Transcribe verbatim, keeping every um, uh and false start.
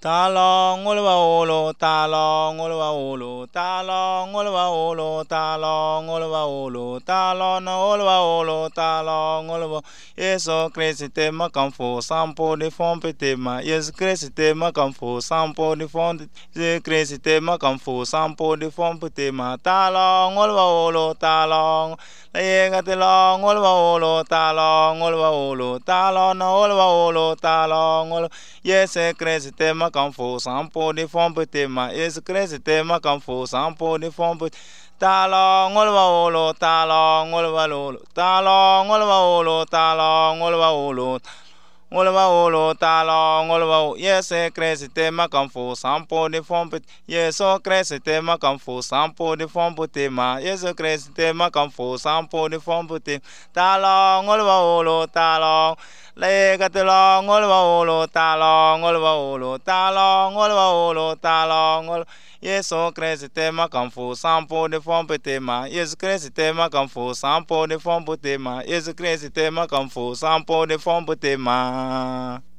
ta lo ngol wa olo ta lo ngol wa olo ta lo ngol wa olo ta lo ngol wa olo ta lo na ol wa olo ta lo ngol wa Yesu Kristi te ma kan fo sampo de fon pete ma Yesu Kristi te ma kan fo sampo de fon Yesu Kristi te ma kan fo sampo de fon pete ma ta lo ngol wa olo ta lo la ye ga te lo ngol wa olo ta lo ngol wa olo ta lo na ol wa olo ta lo ngol Yesu Kristi te ma kan fo sampo de fon pete ma Yesu Kristi te ma kan fo sampo de fon pete ta lo ngol wa olo ta lo ngol wa olo ta lo ngol wa olo ta lo ngol wa olo ngol wa olo ta lo ngol wa Yesu Kristi te ma kan fo sampo de fon pete Yesu Kristi te ma kan fo sampo de fon pete ma Yesu Kristi te ma kan fo sampo de fon pete ta lo ngol wa olo ta lo le ga te lo ngol wa olo ta lo ngol wa olo ta lo ngol wa olo ta lo ngol Yesu Kristi te ma kan fo sampo de fon pete ma Yesu Kristi te ma kan fo sampo de fon pete ma Yesu Kristi te ma kan fo sampo de fon pete ma